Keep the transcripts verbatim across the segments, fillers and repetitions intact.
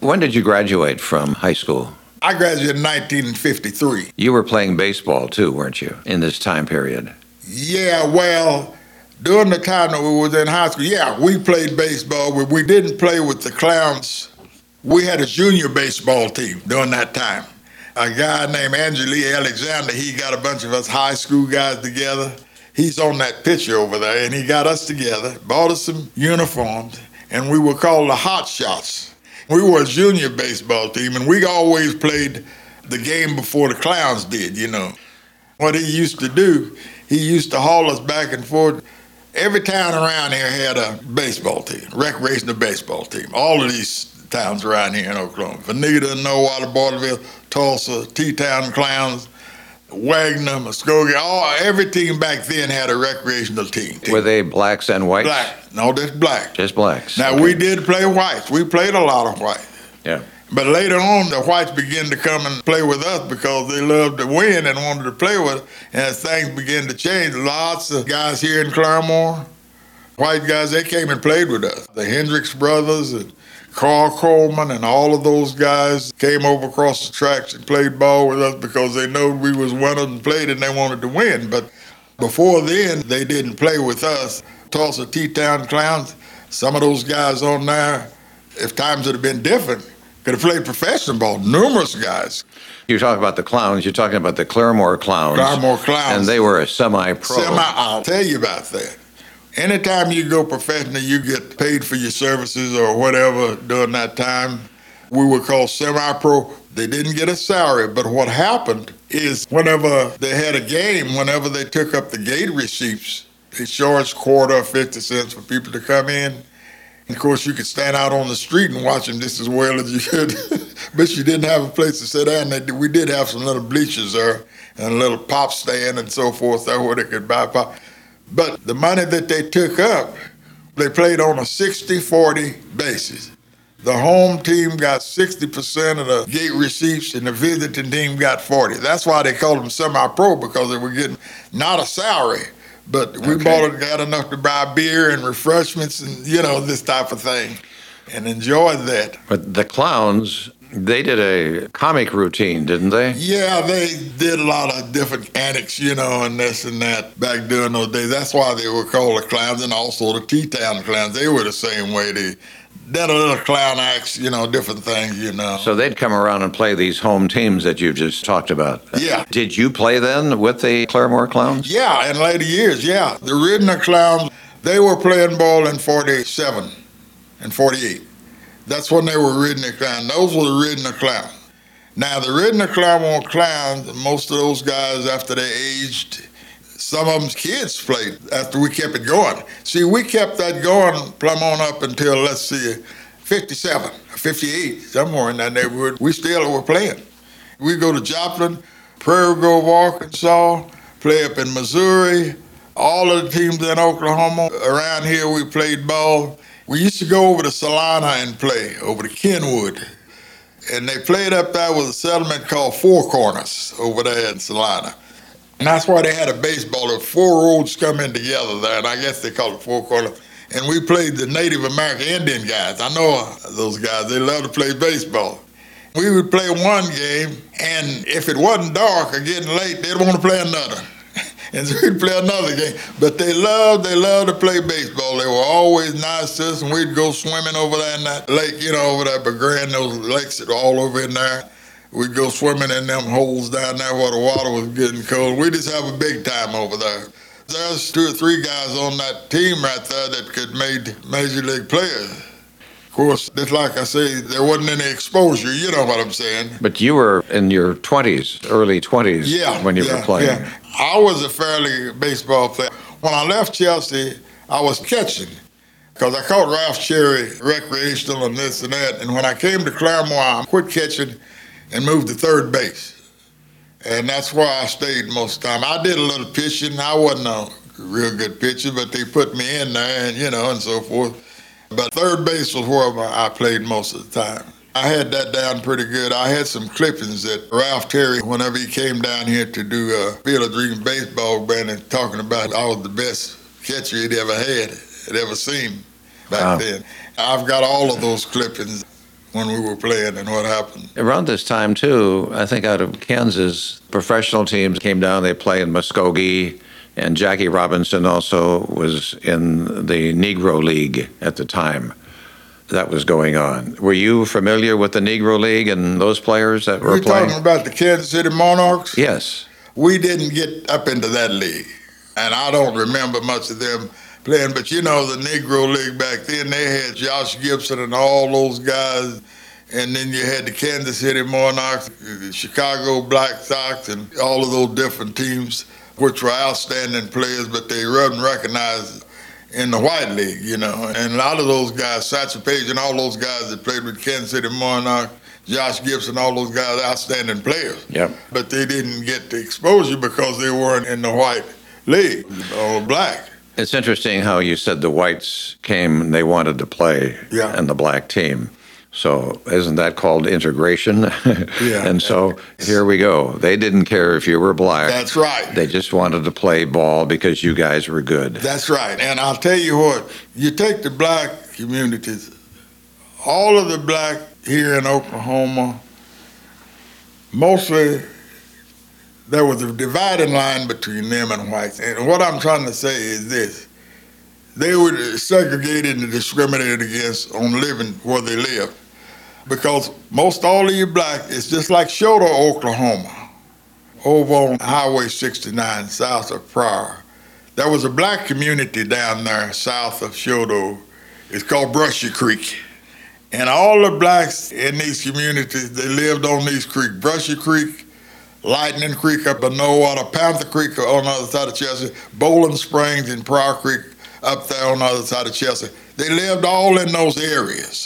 When did you graduate from high school? I graduated in nineteen fifty-three. You were playing baseball too, weren't you, in this time period? Yeah, well, during the time that we was in high school, yeah, we played baseball, but we didn't play with the Clowns. We had a junior baseball team during that time. A guy named Andrew Lee Alexander, he got a bunch of us high school guys together. He's on that picture over there, and he got us together, bought us some uniforms, and we were called the Hot Shots. We were a junior baseball team, and we always played the game before the Clowns did, you know. What he used to do, he used to haul us back and forth. Every town around here had a baseball team, recreational baseball team. All of these towns around here in Oklahoma. Veneta, Norwater, Bartlesville, Tulsa, T-Town Clowns, Wagner, Muskogee, all, every team back then had a recreational team. Were they blacks and whites? Black. No, just black. Just blacks. Now, okay. we did play whites. We played a lot of whites. Yeah. But later on, the whites began to come and play with us because they loved to win and wanted to play with us. And as things began to change, lots of guys here in Claremore, white guys, they came and played with us. The Hendricks brothers and Carl Coleman and all of those guys came over across the tracks and played ball with us because they knew we was winners and played and they wanted to win. But before then, they didn't play with us. Tulsa T-Town Clowns, some of those guys on there, if times would have been different, could have played professional ball, numerous guys. You talk about the Clowns, you're talking about the Claremore Clowns. Claremore Clowns. And they were a semi-pro. Semi, I'll tell you about that. Anytime you go professional, you get paid for your services or whatever during that time. We were called semi-pro. They didn't get a salary, but what happened is whenever they had a game, whenever they took up the gate receipts, they charged quarter or fifty cents for people to come in. And of course, you could stand out on the street and watch them just as well as you could, but you didn't have a place to sit down. They, we did have some little bleachers there and a little pop stand and so forth there where they could buy pop. But the money that they took up, they played on a sixty forty basis. The home team got sixty percent of the gate receipts and the visiting team got forty. That's why they called them semi-pro, because they were getting not a salary, but we okay. bought it, got enough to buy beer and refreshments and, you know, this type of thing, and enjoyed that. But the Clowns, they did a comic routine, didn't they? Yeah, they did a lot of different antics, you know, and this and that back during those days. That's why they were called the Clowns, and also the T-Town Clowns. They were the same way. They did a little clown acts, you know, different things, you know. So they'd come around and play these home teams that you just talked about. Yeah. Did you play then with the Claremore Clowns? Yeah, in later years, yeah. The Ridner Clowns, they were playing ball in forty-seven and forty-eight. That's when they were Ridner Clowns. Those were the Ridner Clowns. Now, the Ridner Claremore Clowns, most of those guys, after they aged, some of them's kids played after we kept it going. See, we kept that going plumb on up until, let's see, fifty-seven, fifty-eight, somewhere in that neighborhood. We still were playing. We go to Joplin, Prairie Grove, Arkansas, play up in Missouri. All of the teams in Oklahoma, around here we played ball. We used to go over to Salina and play, over to Kenwood. And they played up there with a settlement called Four Corners over there in Salina. And that's why they had a baseball. There were four roads coming together there, and I guess they called it Four Corners. And we played the Native American Indian guys. I know those guys, they love to play baseball. We would play one game, and if it wasn't dark or getting late, they'd want to play another. And so we'd play another game. But they loved, they loved to play baseball. They were always nice to us, and we'd go swimming over there in that lake, you know, over there, but grand, those lakes that are all over in there. We'd go swimming in them holes down there where the water was getting cold. We just have a big time over there. There's two or three guys on that team right there that could made major league players. Of course, just like I say, there wasn't any exposure, you know what I'm saying. But you were in your twenties, early twenties, yeah, when you yeah, were playing. Yeah. I was a fairly baseball player. When I left Chelsea, I was catching, because I caught Ralph Cherry recreational and this and that. And when I came to Claremore, I quit catching and moved to third base. And that's where I stayed most of the time. I did a little pitching. I wasn't a real good pitcher, but they put me in there and, you know, and so forth. But third base was where I played most of the time. I had that down pretty good. I had some clippings that Ralph Terry, whenever he came down here to do a Field of Dreams baseball band, and talking about I was the best catcher he'd ever had, had ever seen back wow. then. I've got all of those clippings. when we were playing and what happened. Around this time, too, I think out of Kansas, professional teams came down. They played in Muskogee, and Jackie Robinson also was in the Negro League at the time that was going on. Were you familiar with the Negro League and those players that were You're playing? talking about the Kansas City Monarchs? Yes. We didn't get up into that league, and I don't remember much of them playing, but you know, the Negro League back then, they had Josh Gibson and all those guys, and then you had the Kansas City Monarchs, the Chicago Black Sox, and all of those different teams, which were outstanding players, but they weren't recognized in the white league, you know. And a lot of those guys, Satchel Paige and all those guys that played with Kansas City Monarchs, Josh Gibson, all those guys, outstanding players. Yep. But they didn't get the exposure because they weren't in the white league or black. It's interesting how you said the whites came and they wanted to play Yeah. in the black team. So isn't that called integration? Yeah. And so here we go. They didn't care if you were black. That's right. They just wanted to play ball because you guys were good. That's right. And I'll tell you what, you take the black communities, all of the black here in Oklahoma, mostly there was a dividing line between them and whites. And what I'm trying to say is this. They were segregated and discriminated against on living where they lived. Because most all of you black is just like Shoto, Oklahoma, over on Highway sixty-nine south of Pryor. There was a black community down there south of Shoto. It's called Brushy Creek. And all the blacks in these communities, they lived on these creeks. Brushy Creek, Lightning Creek up in Nowater, Panther Creek on the other side of Chelsea, Bowling Springs and Pryor Creek up there on the other side of Chelsea. They lived all in those areas.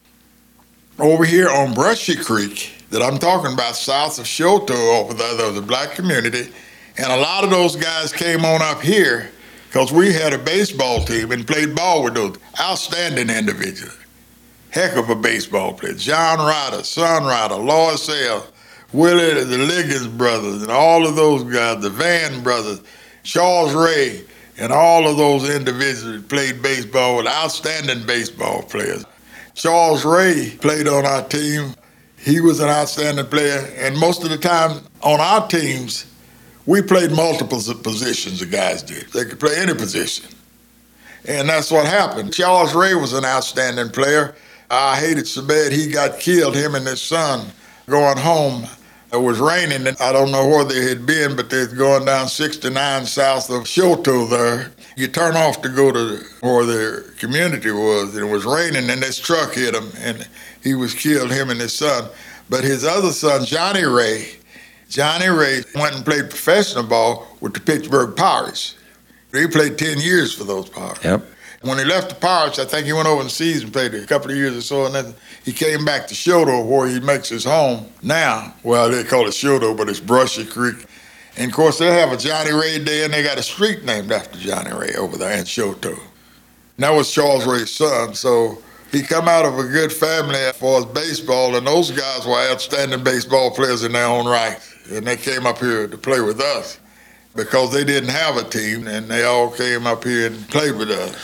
Over here on Brushy Creek, that I'm talking about south of Shoto over there, there was a black community, and a lot of those guys came on up here because we had a baseball team and played ball with those outstanding individuals. Heck of a baseball player. John Ryder, Son Ryder, Lois Sale, Willie, the Liggins brothers, and all of those guys, the Van brothers, Charles Ray, and all of those individuals played baseball with outstanding baseball players. Charles Ray played on our team. He was an outstanding player, and most of the time on our teams, we played multiple positions, the guys did. They could play any position. And that's what happened. Charles Ray was an outstanding player. I hated so bad he got killed, him and his son, going home. It was raining, and I don't know where they had been, but they was going down sixty-nine south of Shoto there. You turn off to go to where their community was, and it was raining, and this truck hit him, and he was killed, him and his son. But his other son, Johnny Ray, Johnny Ray went and played professional ball with the Pittsburgh Pirates. He played ten years for those Pirates. Yep. When he left the Pirates, I think he went overseas and played a couple of years or so, and then he came back to Shoto, where he makes his home now. Well, they call it Shoto, but it's Brushy Creek. And of course, they have a Johnny Ray Day, and they got a street named after Johnny Ray over there in Shoto. And that was Charles Ray's son, so he come out of a good family as far as baseball, and those guys were outstanding baseball players in their own right. And they came up here to play with us because they didn't have a team, and they all came up here and played with us.